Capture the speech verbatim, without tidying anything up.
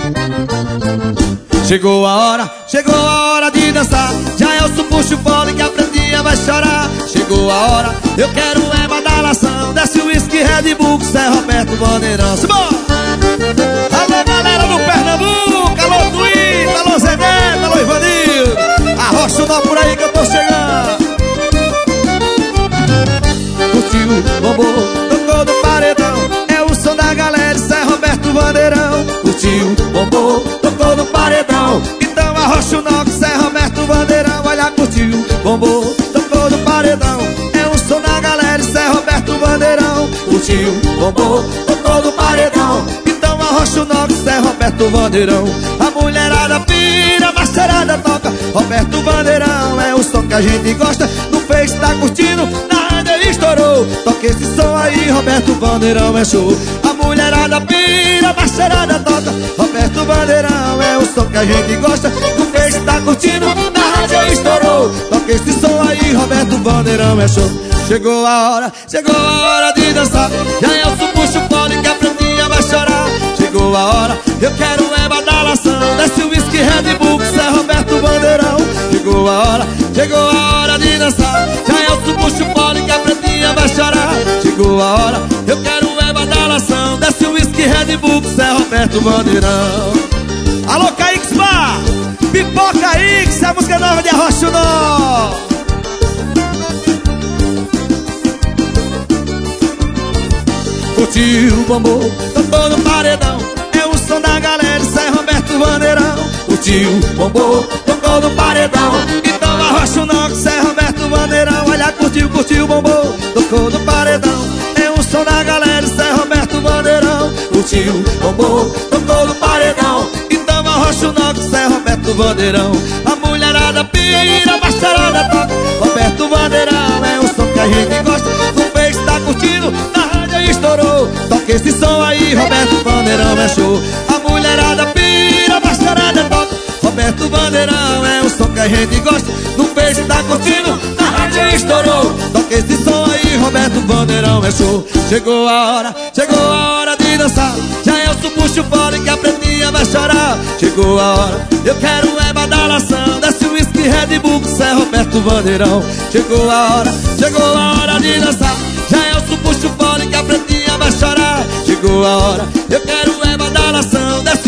Chegou a hora, chegou a hora de dançar. Jaelson puxa o fole que a pretinha vai chorar. Chegou a hora, eu quero é badalação. Desce o whisky, Red Bull, Zé Roberto Bandeirão. Simbora! Alô galera do Pernambuco, alô Twin, alô Zeneta, alô Ivanildo. Arrocha o nó por aí que eu tô chegando. Curtiu, bombou, tocou no paredão. É o som da galera, Zé Roberto Bandeirão. Curtiu, bombou, tocou no paredão. Então arrocha o nó, Zé Roberto Bandeirão. Olha, curtiu, bombou, tocou no paredão. É o som da galera, Zé Roberto Bandeirão. Curtiu, bombou, tocou no paredão. Então arrocha o nó, Zé Roberto Bandeirão. A mulherada pira, a macerada toca. Roberto Bandeirão é o som que a gente gosta. No Face tá curtindo, na rádio estourou. Toca esse som aí, Roberto Bandeirão é show. A mulherada pira, a macerada toca. Roberto Bandeirão é o som que a gente gosta. No Face tá curtindo, na rádio estourou. Toca esse som aí, Roberto Bandeirão é show. Chegou a hora, chegou a hora de dançar. Jaelson puxa o fole que a pretinha vai chorar. Chegou a hora, eu quero é badalação. Desce o whisky, Red Bull, Zé Roberto Bandeirão. Chegou a hora, chegou a hora de dançar. Jaelson puxa o fole que a pretinha vai chorar. Chegou a hora, eu quero é badalação. Desce o whisky, Red Bull, Zé Roberto Bandeirão. Alô Kaique Spa, pipoca aí, que essa é a música nova de Arrocha o Nó. Curtiu, bombou, tocou no paredão. É o som da galera, Zé Roberto Bandeirão. Curtiu, bombou, tocou no paredão. Então arrocha o nó, Zé Roberto Bandeirão. Olha, curtiu, curtiu, bombou, tocou no paredão. É o som da galera, Zé Roberto Bandeirão. Curtiu, bombou, tocou no paredão. Então arrocha o nó, Zé Roberto Bandeirão. A mulherada pira, a bastarada toca. Roberto Bandeirão é o som que a gente gosta. No Face tá curtindo, na rádio estourou. Toca esse som aí, Roberto Bandeirão é show. A mulherada pira, a bastarada toca. Roberto Bandeirão é o som que a gente gosta. No Face tá curtindo, na rádio estourou. Toca esse som aí, Roberto Bandeirão é show. Chegou a hora, chegou a hora de dançar. Jaelson puxa o fole que a pretinha vai chorar. Chegou a hora, eu quero é badalação. Desce o whisky, Red Bull, Zé Roberto Bandeirão. Chegou a hora, chegou a hora de dançar. Jaelson puxa o fole que a pretinha vai chorar. Chegou a hora, eu quero é badalação. Desce